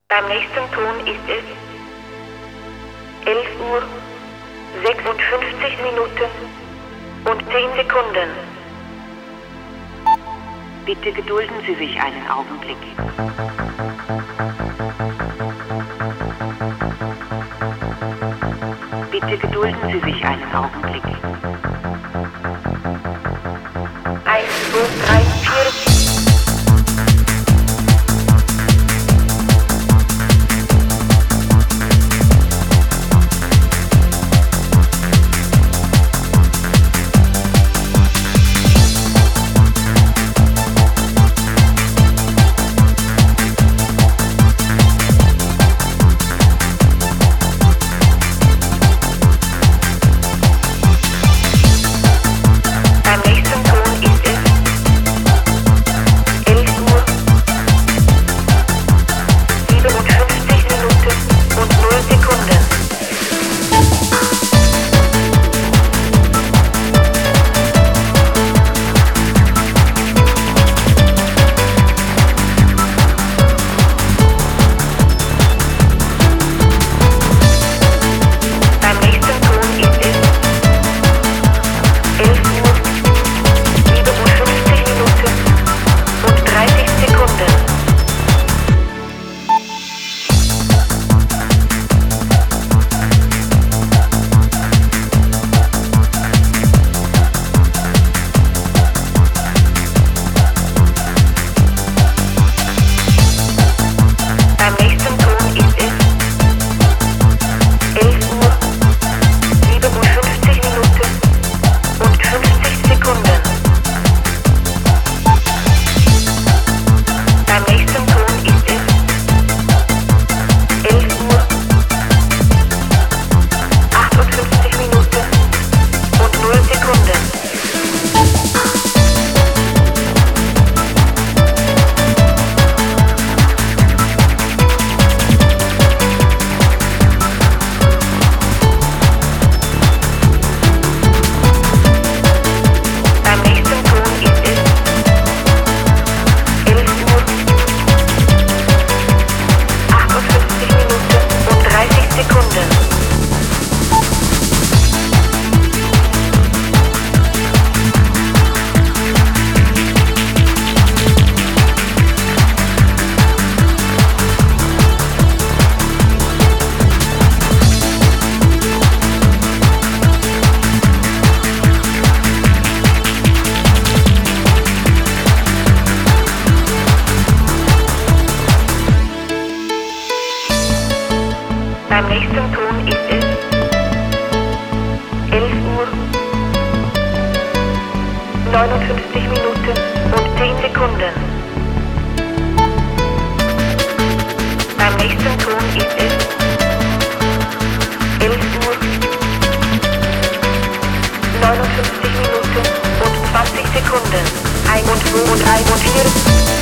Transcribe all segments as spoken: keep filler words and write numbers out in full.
Beim nächsten Ton ist es elf Uhr sechsundfünfzig Minuten und zehn Sekunden. Bitte gedulden Sie sich einen Augenblick. Bitte gedulden Sie sich einen Augenblick. eins, zwei, drei, vier. Beim nächsten Ton ist es elf Uhr neunundfünfzig Minuten und zehn Sekunden. Beim nächsten Ton ist es elf Uhr neunundfünfzig Minuten und zwanzig Sekunden. Ein und zwei und drei und vier.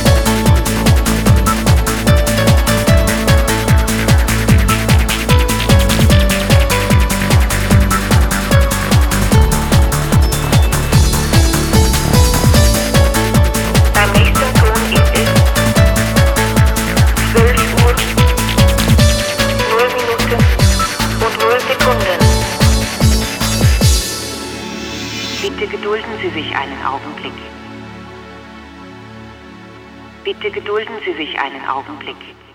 Bitte gedulden Sie sich einen Augenblick. Bitte gedulden Sie sich einen Augenblick.